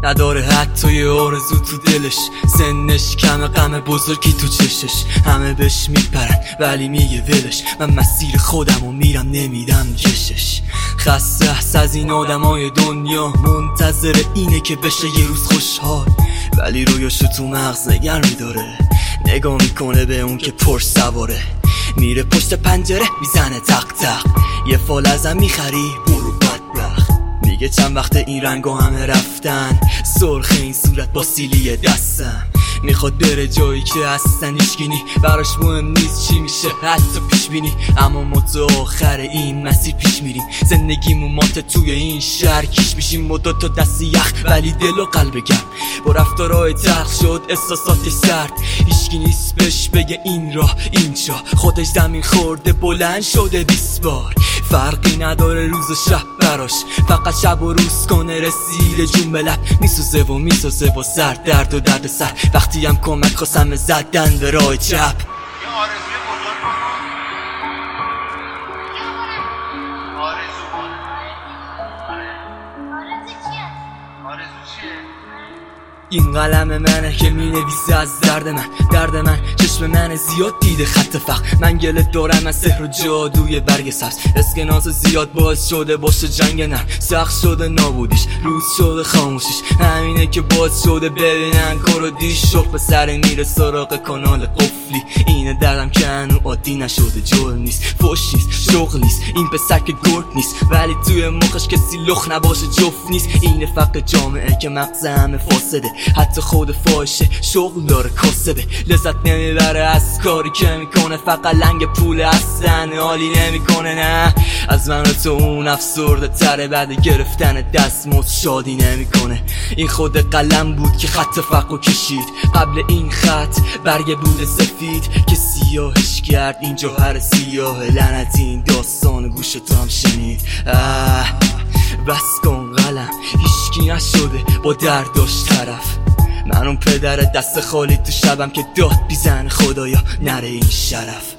نداره حتی یه آرزو تو دلش، سنش کم غم بزرگی تو چشش. همه بهش میپرن ولی میگه ولش، من مسیر خودم و میرم نمیدم کشش. خسته است از این آدمای دنیا، منتظر اینه که بشه یه روز خوشحال، ولی رویاشو تو مغز نگر میداره. نگاه میکنه به اون که پرش سواره، میره پشت پنجره میزنه تق تق. یه فال ازم میخری برو بدبخت. میگه چند وقت این رنگا همه رفتن، سرخ این صورت با سیلی دستم. میخواد بره جایی که اصلا هیچکی براش مهم نیست چی میشه حتی پیش بینی. اما ما تو آخر این مسیر پیش میریم، زندگیمون مات توی این شهر کیش میشیم. ما دوتا دست یخ ولی دل و قلب گرم، با رفتارهای تلخ شد احساساتش سرد. هیچکی نیست بهش بگه این راه اینجا، خودش زمین خورده بلند شده 20 بار. فرقی نداره روز و شب براش، فقط شب و روز کنه رسیده جون به لب. میسوزه و سر درد و درد سر، وقتی هم کمک خواستم زدن به راه چپ. این قلم منه که می نویسه از درد من چشم من زیاد دیده خط فقر. من گله دارم از سحر و جادوی برگ سبز، اسکناس زیاد باعث شده باشه جنگ نر. سخت شده نابودیش، روز شده خاموشیش، همینه که باعث شده ببینن کارودیش. شخ به سر میره سراغ کانال قفلی، اینه دردم که هنو عادی نشده. جرم نیست، فوش نیست، شغل نیست، این پسر که گرد نیست، ولی توی مخش کسی لخ نباشه جفت نیست. اینه فقر جامعه که مغز همه فاسده، حتی خود فاحشه شغل داره کاسبه. لذت نمیبره از کاری که میکنه، فقط لنگ پول اصلا حالی نمیکنه. نه از من و تو اون افسرده تره، بعد گرفتن دستمزد شادی نمیکنه. این خود قلم بود که خط فقر کشید، قبل این خط برگ بود سفید که سیاهش کرد این جوهر سیاه. لعنتی این داستان گوش تو هم شنید. بس کن قلم، هیچکی نشده با درداش طرف. من اون پدر دست خالی تو شبم که داد بیزن خدایا نره این شرف.